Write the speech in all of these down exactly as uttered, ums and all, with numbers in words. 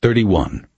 thirty-one.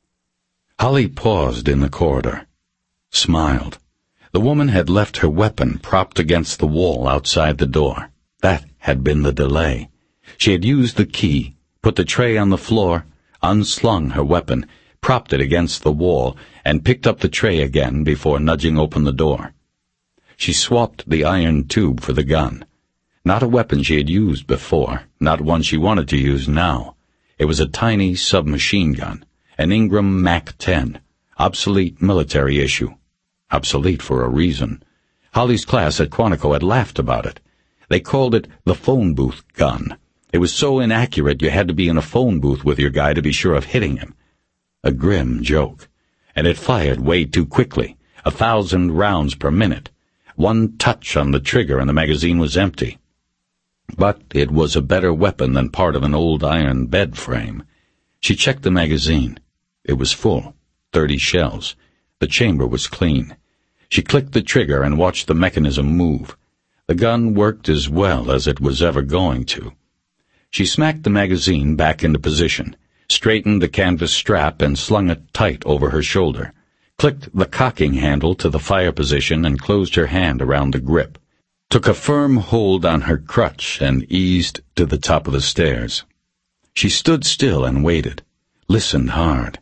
Holly paused in the corridor, smiled. The woman had left her weapon propped against the wall outside the door. That had been the delay. She had used the key, put the tray on the floor, unslung her weapon, propped it against the wall, and picked up the tray again before nudging open the door. She swapped the iron tube for the gun. Not a weapon she had used before, not one she wanted to use now. It was a tiny submachine gun, an Ingram Mac ten, obsolete military issue. Obsolete for a reason. Holly's class at Quantico had laughed about it. They called it the phone booth gun. It was so inaccurate you had to be in a phone booth with your guy to be sure of hitting him. A grim joke. And it fired way too quickly, a thousand rounds per minute. One touch on the trigger and the magazine was empty. But it was a better weapon than part of an old iron bed frame. She checked the magazine. It was full, thirty shells. The chamber was clean. She clicked the trigger and watched the mechanism move. The gun worked as well as it was ever going to. She smacked the magazine back into position, straightened the canvas strap and slung it tight over her shoulder, clicked the cocking handle to the fire position and closed her hand around the grip, took a firm hold on her crutch and eased to the top of the stairs. She stood still and waited, listened hard.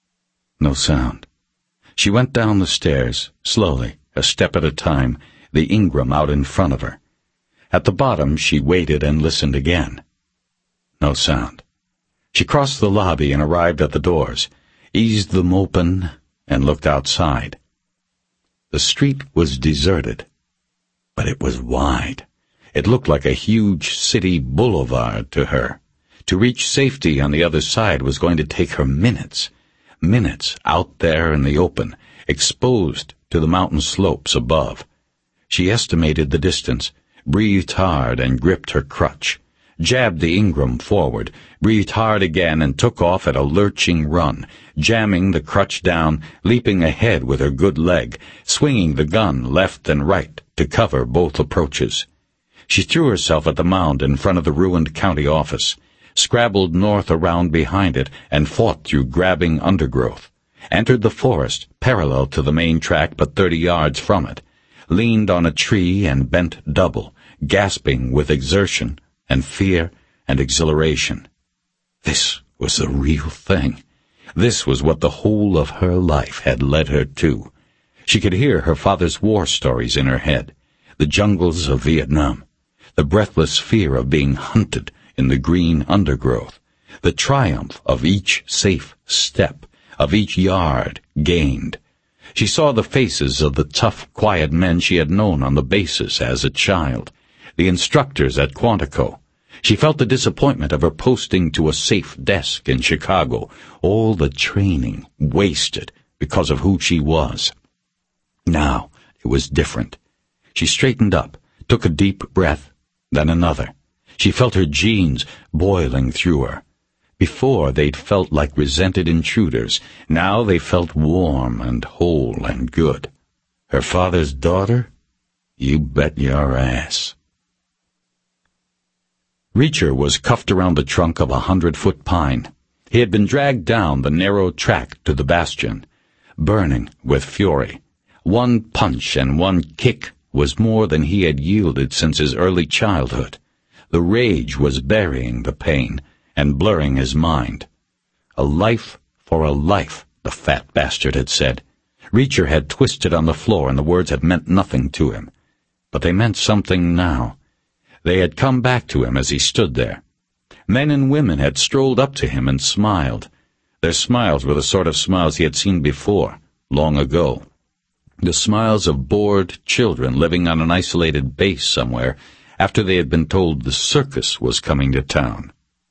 No sound. She went down the stairs, slowly, a step at a time, the Ingram out in front of her. At the bottom she waited and listened again. No sound. She crossed the lobby and arrived at the doors, eased them open, and looked outside. The street was deserted, but it was wide. It looked like a huge city boulevard to her. To reach safety on the other side was going to take her minutes. Minutes out there in the open, exposed to the mountain slopes above. She estimated the distance, breathed hard and gripped her crutch, jabbed the Ingram forward, breathed hard again and took off at a lurching run, jamming the crutch down, leaping ahead with her good leg, swinging the gun left and right to cover both approaches. She threw herself at the mound in front of the ruined county office, scrabbled north around behind it and fought through grabbing undergrowth, entered the forest parallel to the main track but thirty yards from it, leaned on a tree and bent double, gasping with exertion and fear and exhilaration. This was the real thing. This was what the whole of her life had led her to. She could hear her father's war stories in her head, the jungles of Vietnam, the breathless fear of being hunted in the green undergrowth, the triumph of each safe step, of each yard gained. She saw the faces of the tough, quiet men she had known on the bases as a child, the instructors at Quantico. She felt the disappointment of her posting to a safe desk in Chicago, all the training wasted because of who she was. Now it was different. She straightened up, took a deep breath, then another. She felt her genes boiling through her. Before they'd felt like resented intruders. Now they felt warm and whole and good. Her father's daughter? You bet your ass. Reacher was cuffed around the trunk of a hundred-foot pine. He had been dragged down the narrow track to the bastion, burning with fury. One punch and one kick was more than he had yielded since his early childhood. The rage was burying the pain and blurring his mind. A life for a life, the fat bastard had said. Reacher had twisted on the floor and the words had meant nothing to him. But they meant something now. They had come back to him as he stood there. Men and women had strolled up to him and smiled. Their smiles were the sort of smiles he had seen before, long ago. The smiles of bored children living on an isolated base somewhere after they had been told the circus was coming to town.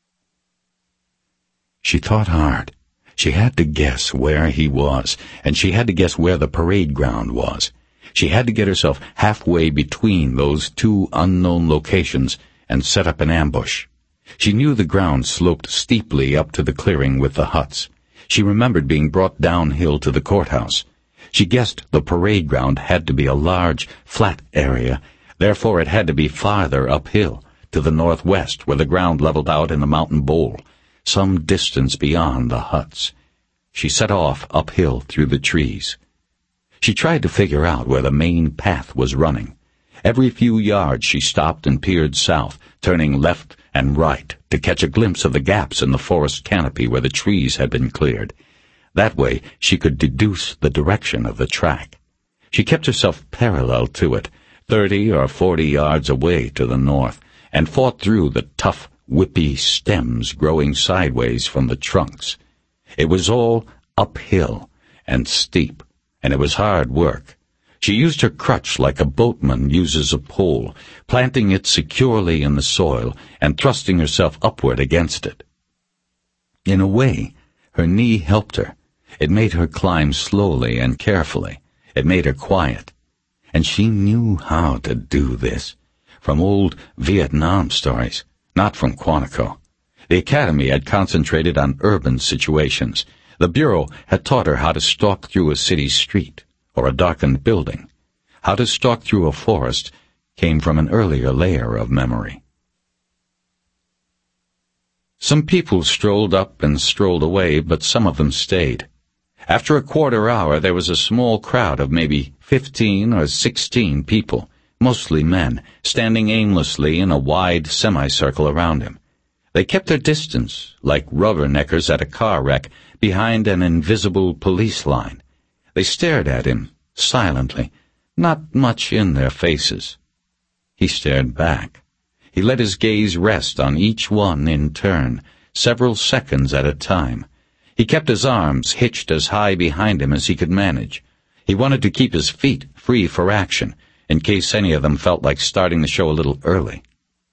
She thought hard. She had to guess where he was, and she had to guess where the parade ground was. She had to get herself halfway between those two unknown locations and set up an ambush. She knew the ground sloped steeply up to the clearing with the huts. She remembered being brought downhill to the courthouse. She guessed the parade ground had to be a large, flat area, therefore it had to be farther uphill, to the northwest where the ground leveled out in a mountain bowl. some distance beyond the huts. She set off uphill through the trees. She tried to figure out where the main path was running. Every few yards she stopped and peered south, turning left and right to catch a glimpse of the gaps in the forest canopy where the trees had been cleared. That way she could deduce the direction of the track. She kept herself parallel to it, thirty or forty yards away to the north, and fought through the tough, whippy stems growing sideways from the trunks. It was all uphill and steep, and it was hard work. She used her crutch like a boatman uses a pole, planting it securely in the soil and thrusting herself upward against it. In a way, her knee helped her. It made her climb slowly and carefully. It made her quiet. And she knew how to do this, from old Vietnam stories, not from Quantico. The Academy had concentrated on urban situations. The Bureau had taught her how to stalk through a city street or a darkened building. How to stalk through a forest came from an earlier layer of memory. Some people strolled up and strolled away, but some of them stayed. After a quarter hour, there was a small crowd of maybe fifteen or sixteen people, mostly men, standing aimlessly in a wide semicircle around him. They kept their distance, like rubberneckers at a car wreck, behind an invisible police line. They stared at him, silently, not much in their faces. He stared back. He let his gaze rest on each one in turn, several seconds at a time. He kept his arms hitched as high behind him as he could manage. He wanted to keep his feet free for action, in case any of them felt like starting the show a little early.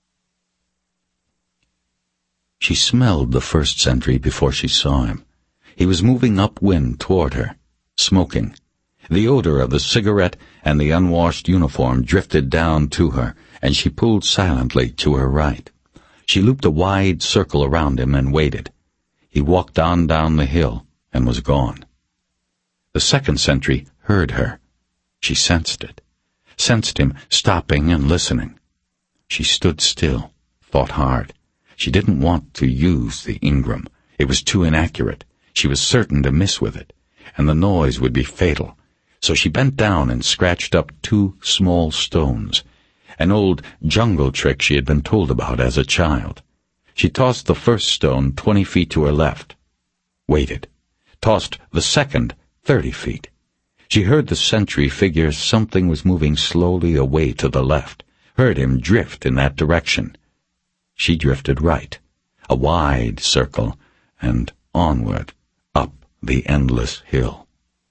She smelled the first sentry before she saw him. He was moving upwind toward her, smoking. The odor of the cigarette and the unwashed uniform drifted down to her, and she pulled silently to her right. She looped a wide circle around him and waited. He walked on down the hill and was gone. The second sentry heard her. She sensed it, sensed him stopping and listening. She stood still, thought hard. She didn't want to use the Ingram. It was too inaccurate. She was certain to miss with it, and the noise would be fatal. So she bent down and scratched up two small stones, an old jungle trick she had been told about as a child. She tossed the first stone twenty feet to her left, waited, tossed the second thirty feet. She heard the sentry figure something was moving slowly away to the left, heard him drift in that direction. She drifted right, a wide circle, and onward, up the endless hill.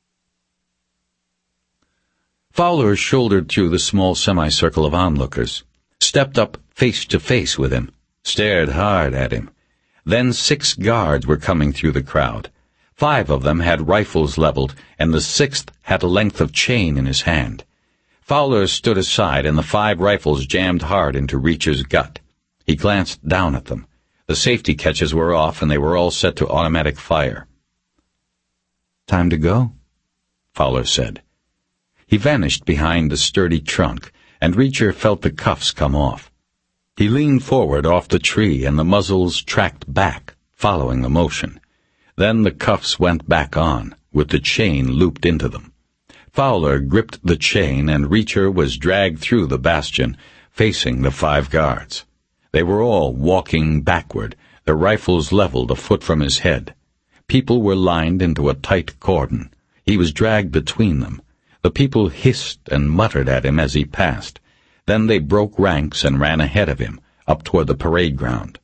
Fowler shouldered through the small semicircle of onlookers, stepped up face to face with him, stared hard at him. Then six guards were coming through the crowd. Five of them had rifles leveled, and the sixth had a length of chain in his hand. Fowler stood aside, and the five rifles jammed hard into Reacher's gut. He glanced down at them. The safety catches were off, and they were all set to automatic fire. "Time to go," Fowler said. He vanished behind the sturdy trunk, and Reacher felt the cuffs come off. He leaned forward off the tree, and the muzzles tracked back, following the motion. Then the cuffs went back on, with the chain looped into them. Fowler gripped the chain, and Reacher was dragged through the bastion, facing the five guards. They were all walking backward, their rifles leveled a foot from his head. People were lined into a tight cordon. He was dragged between them. The people hissed and muttered at him as he passed. Then they broke ranks and ran ahead of him, up toward the parade ground.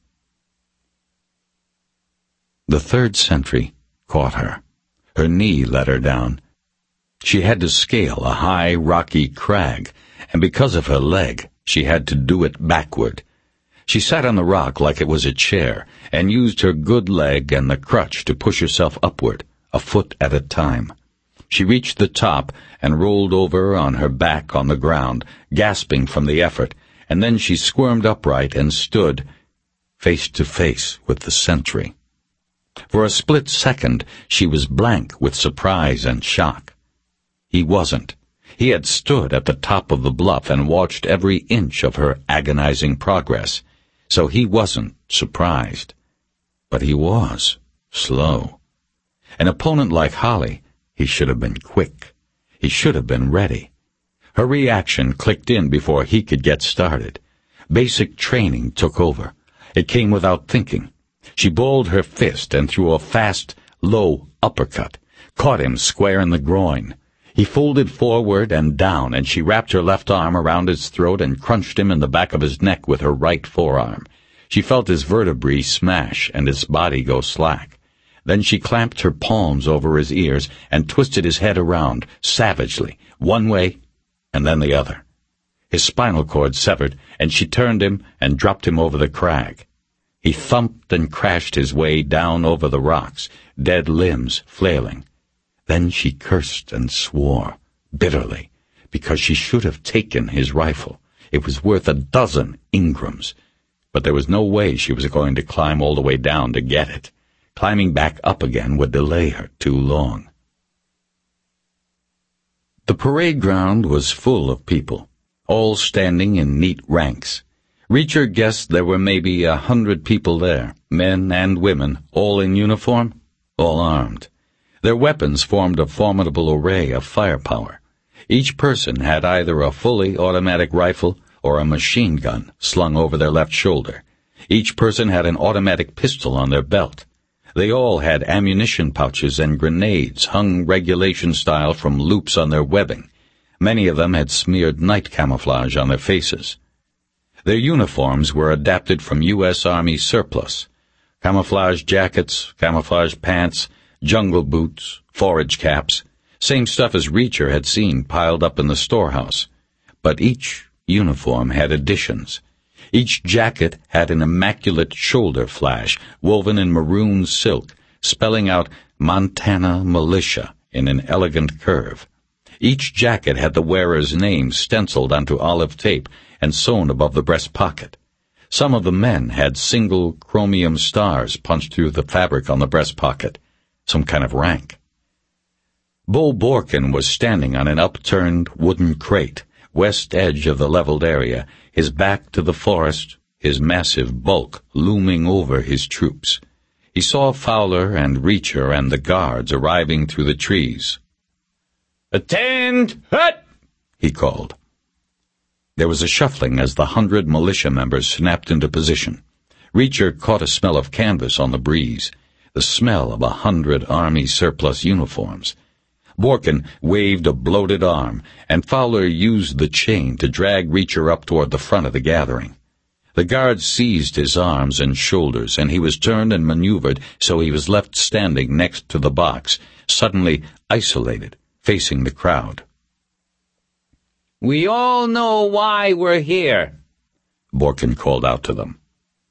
The third sentry caught her. Her knee let her down. She had to scale a high, rocky crag, and because of her leg, she had to do it backward. She sat on the rock like it was a chair, and used her good leg and the crutch to push herself upward, a foot at a time. She reached the top and rolled over on her back on the ground, gasping from the effort, and then she squirmed upright and stood face to face with the sentry. For a split second, she was blank with surprise and shock. He wasn't. He had stood at the top of the bluff and watched every inch of her agonizing progress, so he wasn't surprised. But he was slow. An opponent like Holly, he should have been quick. He should have been ready. Her reaction clicked in before he could get started. Basic training took over. It came without thinking. She balled her fist and threw a fast, low uppercut, caught him square in the groin. He folded forward and down, and she wrapped her left arm around his throat and crunched him in the back of his neck with her right forearm. She felt his vertebrae smash and his body go slack. Then she clamped her palms over his ears and twisted his head around, savagely, one way and then the other. His spinal cord severed, and she turned him and dropped him over the crag. He thumped and crashed his way down over the rocks, dead limbs flailing. Then she cursed and swore, bitterly, because she should have taken his rifle. It was worth a dozen Ingrams. But there was no way she was going to climb all the way down to get it. Climbing back up again would delay her too long. The parade ground was full of people, all standing in neat ranks. Reacher guessed there were maybe a hundred people there, men and women, all in uniform, all armed. Their weapons formed a formidable array of firepower. Each person had either a fully automatic rifle or a machine gun slung over their left shoulder. Each person had an automatic pistol on their belt. They all had ammunition pouches and grenades hung regulation-style from loops on their webbing. Many of them had smeared night camouflage on their faces. Their uniforms were adapted from U S Army surplus. Camouflage jackets, camouflage pants, jungle boots, forage caps, same stuff as Reacher had seen piled up in the storehouse. But each uniform had additions. Each jacket had an immaculate shoulder flash woven in maroon silk, spelling out Montana Militia in an elegant curve. Each jacket had the wearer's name stenciled onto olive tape and sewn above the breast pocket. Some of the men had single chromium stars punched through the fabric on the breast pocket, some kind of rank. Bull Borkin was standing on an upturned wooden crate, west edge of the leveled area, his back to the forest, his massive bulk looming over his troops. He saw Fowler and Reacher and the guards arriving through the trees. "Attend! Hut!" he called. There was a shuffling as the hundred militia members snapped into position. Reacher caught a smell of canvas on the breeze, the smell of a hundred Army surplus uniforms. Borkin waved a bloated arm, and Fowler used the chain to drag Reacher up toward the front of the gathering. The guards seized his arms and shoulders, and he was turned and maneuvered so he was left standing next to the box, suddenly isolated, facing the crowd. "We all know why we're here," Borkin called out to them.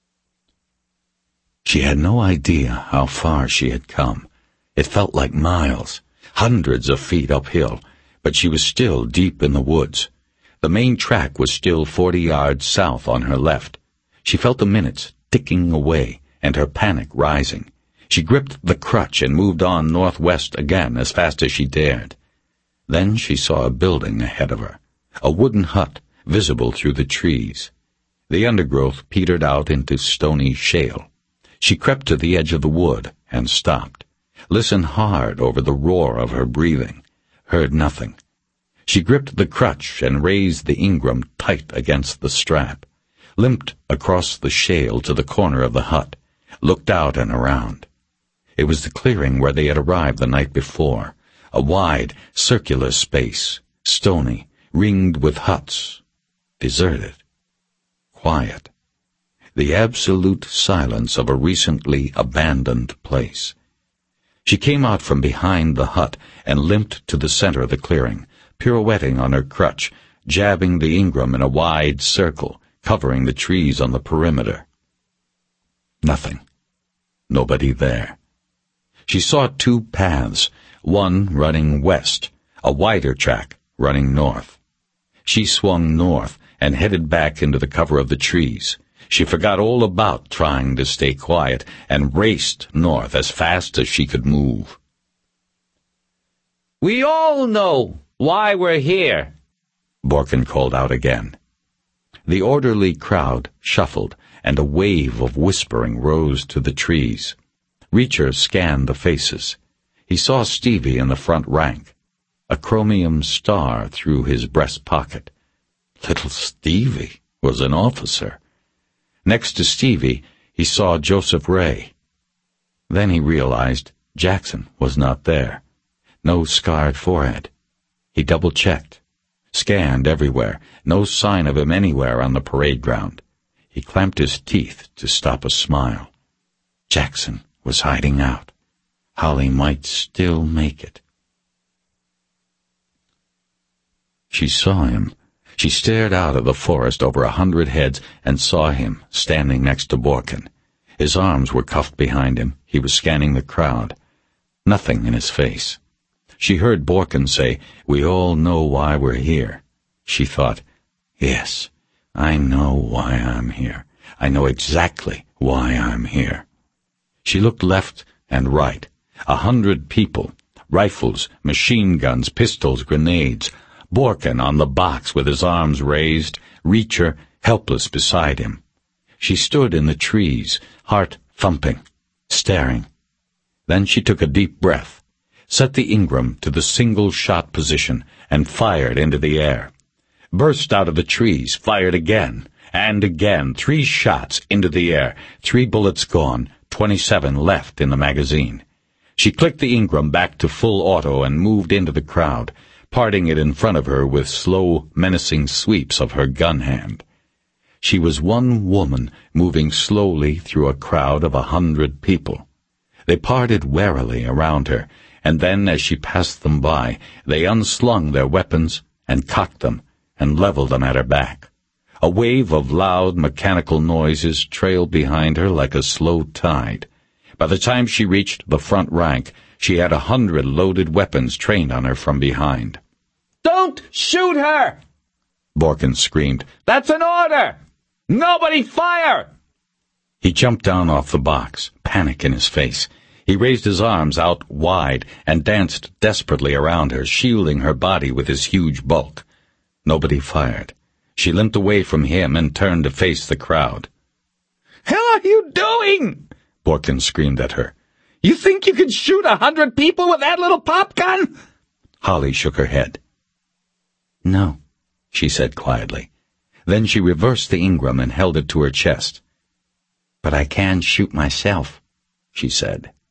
She had no idea how far she had come. It felt like miles. Hundreds of feet uphill, but she was still deep in the woods. The main track was still forty yards south on her left. She felt the minutes ticking away and her panic rising. She gripped the crutch and moved on northwest again as fast as she dared. Then she saw a building ahead of her, a wooden hut visible through the trees. The undergrowth petered out into stony shale. She crept to the edge of the wood and stopped. Listened hard over the roar of her breathing, heard nothing. She gripped the crutch and raised the Ingram tight against the strap, limped across the shale to the corner of the hut, looked out and around. It was the clearing where they had arrived the night before, a wide, circular space, stony, ringed with huts, deserted, quiet, the absolute silence of a recently abandoned place. She came out from behind the hut and limped to the center of the clearing, pirouetting on her crutch, jabbing the Ingram in a wide circle, covering the trees on the perimeter. Nothing. Nobody there. She saw two paths, one running west, a wider track running north. She swung north and headed back into the cover of the trees. She forgot all about trying to stay quiet and raced north as fast as she could move. "We all know why we're here," Borkin called out again. The orderly crowd shuffled, and a wave of whispering rose to the trees. Reacher scanned the faces. He saw Stevie in the front rank, a chromium star through his breast pocket. Little Stevie was an officer. Next to Stevie, he saw Joseph Ray. Then he realized Jackson was not there. No scarred forehead. He double-checked, scanned everywhere, no sign of him anywhere on the parade ground. He clamped his teeth to stop a smile. Jackson was hiding out. Holly might still make it. She saw him. She stared out of the forest over a hundred heads and saw him standing next to Borkin. His arms were cuffed behind him. He was scanning the crowd. Nothing in his face. She heard Borkin say, "We all know why we're here." She thought, "Yes, I know why I'm here. I know exactly why I'm here." She looked left and right. A hundred people, rifles, machine guns, pistols, grenades. Borkin on the box with his arms raised, Reacher helpless beside him. She stood in the trees, heart thumping, staring. Then she took a deep breath, set the Ingram to the single-shot position, and fired into the air. Burst out of the trees, fired again, and again, three shots into the air, three bullets gone, twenty-seven left in the magazine. She clicked the Ingram back to full auto and moved into the crowd, parting it in front of her with slow, menacing sweeps of her gun hand. She was one woman moving slowly through a crowd of a hundred people. They parted warily around her, and then, as she passed them by, they unslung their weapons and cocked them and leveled them at her back. A wave of loud, mechanical noises trailed behind her like a slow tide. By the time she reached the front rank, she had a hundred loaded weapons trained on her from behind. "Don't shoot her!" Borkin screamed. "That's an order! Nobody fire!" He jumped down off the box, panic in his face. He raised his arms out wide and danced desperately around her, shielding her body with his huge bulk. Nobody fired. She limped away from him and turned to face the crowd. "Hell are you doing?" Borkin screamed at her. "You think you can shoot a hundred people with that little pop gun?" Holly shook her head. "No," she said quietly. Then she reversed the Ingram and held it to her chest. "But I can shoot myself," she said.